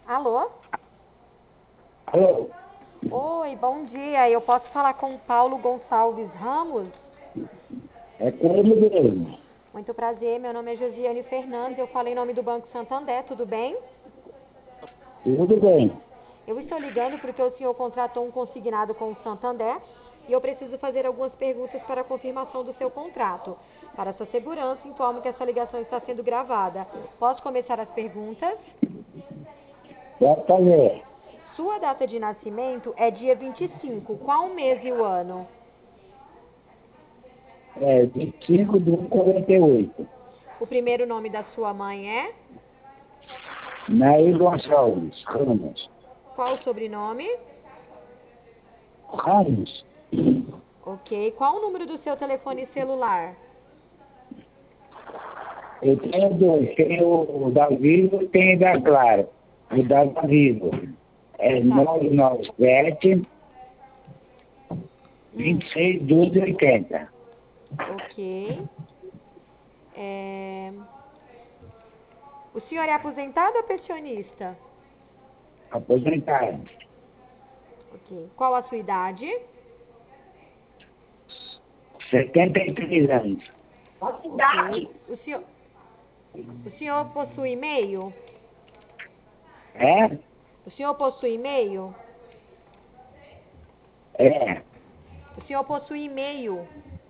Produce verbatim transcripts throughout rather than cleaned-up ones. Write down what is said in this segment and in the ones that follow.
Alô? Alô? Oi, bom dia. Eu posso falar com o Paulo Gonçalves Ramos? É com ele mesmo. Muito prazer, meu nome é Josiane Fernandes, eu falo em nome do Banco Santander, tudo bem? Tudo bem. Eu estou ligando porque o senhor contratou um consignado com o Santander e eu preciso fazer algumas perguntas para a confirmação do seu contrato. Para sua segurança, informo que essa ligação está sendo gravada. Posso começar as perguntas? Pode fazer. Sua data de nascimento é dia vinte e cinco. Qual o mês e o ano? É vinte e cinco de quarenta e oito. O primeiro nome da sua mãe é? Nair Gonçalves, Ramos. Qual o sobrenome? Ramos? Ok. Qual o número do seu telefone celular? Eu tenho dois. Tem o da Vivo e tem o da Claro. O da Vivo. É Tá. nove nove sete, Hum, vinte e seis, doze, oitenta. ok. É, O senhor é aposentado ou pensionista? Aposentado. Ok. Qual a sua idade? setenta e três anos. Ok. O senhor, o senhor possui e-mail? É? O senhor possui e-mail? É. O senhor possui e-mail?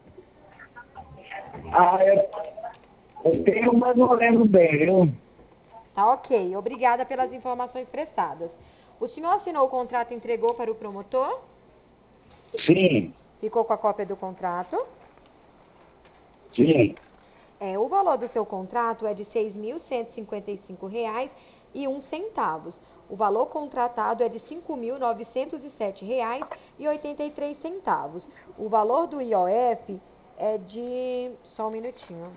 Ah, eu, eu tenho, mas não lembro bem, viu? Tá ok. Obrigada pelas informações prestadas. O senhor assinou o contrato e entregou para o promotor? Sim, Ficou com a cópia do contrato? sim. É, o valor do seu contrato é de seis mil cento e cinquenta e cinco reais e um centavos. O valor contratado é de cinco mil novecentos e sete reais e oitenta e três centavos. O valor do I O F é de... Só um minutinho.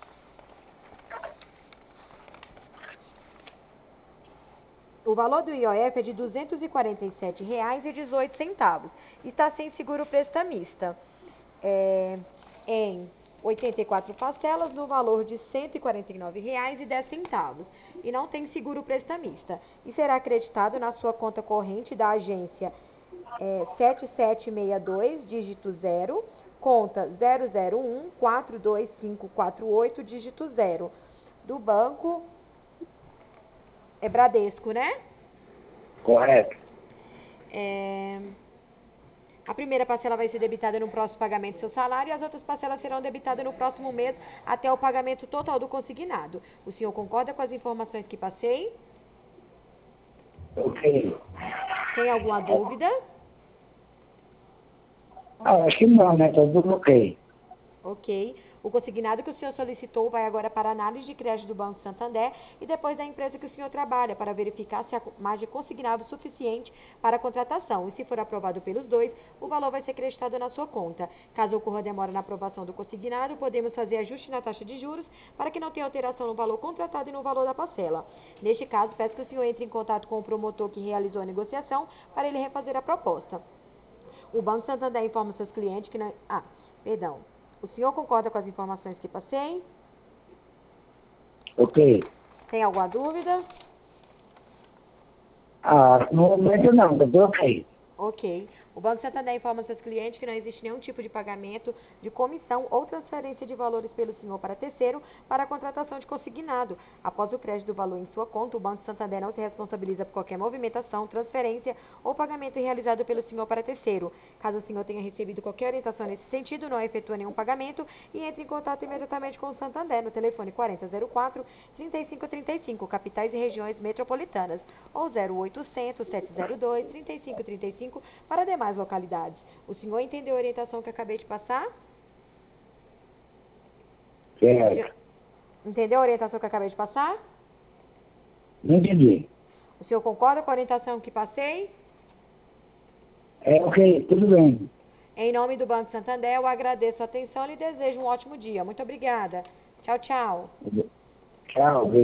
O valor do I O F é de duzentos e quarenta e sete reais e dezoito centavos. Está sem seguro prestamista. É, em oitenta e quatro parcelas no valor de cento e quarenta e nove reais e dez centavos. E não tem seguro prestamista. E será acreditado na sua conta corrente da agência é, sete sete seis dois, dígito zero, conta zero zero um quatro dois cinco quatro oito, dígito zero, do banco é Bradesco, né? Correto. É, A primeira parcela vai ser debitada no próximo pagamento do seu salário e as outras parcelas serão debitadas no próximo mês até o pagamento total do consignado. O senhor concorda com as informações que passei? Ok. Tem alguma dúvida? Ah, acho que não, né? Tá tudo ok. Ok. O consignado que o senhor solicitou vai agora para a análise de crédito do Banco Santander e depois da empresa que o senhor trabalha para verificar se a margem consignável é suficiente para a contratação. E se for aprovado pelos dois, o valor vai ser acreditado na sua conta. Caso ocorra demora na aprovação do consignado, podemos fazer ajuste na taxa de juros para que não tenha alteração no valor contratado e no valor da parcela. Neste caso, peço que o senhor entre em contato com o promotor que realizou a negociação para ele refazer a proposta. O Banco Santander informa seus clientes que não... Ah, perdão. O senhor concorda com as informações que passei? Ok. Tem alguma dúvida? Ah, no momento não, tá tudo ok. Ok. O Banco Santander informa seus clientes que não existe nenhum tipo de pagamento de comissão ou transferência de valores pelo senhor para terceiro para a contratação de consignado. Após o crédito do valor em sua conta, o Banco Santander não se responsabiliza por qualquer movimentação, transferência ou pagamento realizado pelo senhor para terceiro. Caso o senhor tenha recebido qualquer orientação nesse sentido, não efetua nenhum pagamento e entre em contato imediatamente com o Santander no telefone quarenta zero quatro, trinta e cinco trinta e cinco, capitais e regiões metropolitanas, ou zero oitocentos, sete zero dois, trinta e cinco trinta e cinco para demais localidades. O senhor entendeu a orientação que acabei de passar? O senhor Certo. entendeu a orientação que acabei de passar? Não entendi. O senhor concorda com a orientação que passei? É ok, tudo bem. Em nome do Banco Santander, eu agradeço a atenção e lhe desejo um ótimo dia. Muito obrigada. Tchau, tchau. Tchau.